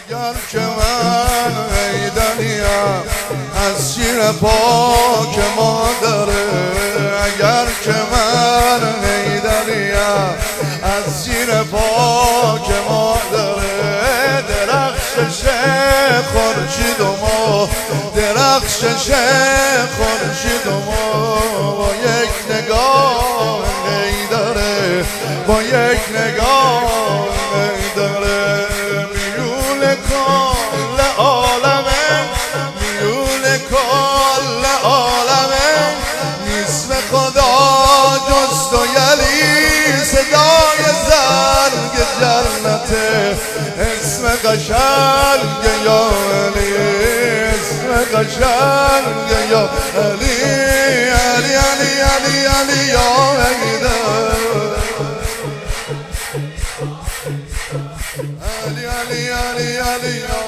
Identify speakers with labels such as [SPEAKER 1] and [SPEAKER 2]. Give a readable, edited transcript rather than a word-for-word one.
[SPEAKER 1] اگر که من حیدریم از شیر پاک مادره، اگر که من حیدریم از شیر پاک مادره، درخشش خورشید و ما، درخشش خورشید و ما، با یک نگاه حیدره، با یک نگاه حیدره، میون کل عالمه، میون کل عالمه، نیست خدا جز تو یلی، صدای زرگ جنته، اسم قشنگ یا علی، اسم قشنگ یا علی، علی علی علی علی یا حیدر، علی علی علی علی یا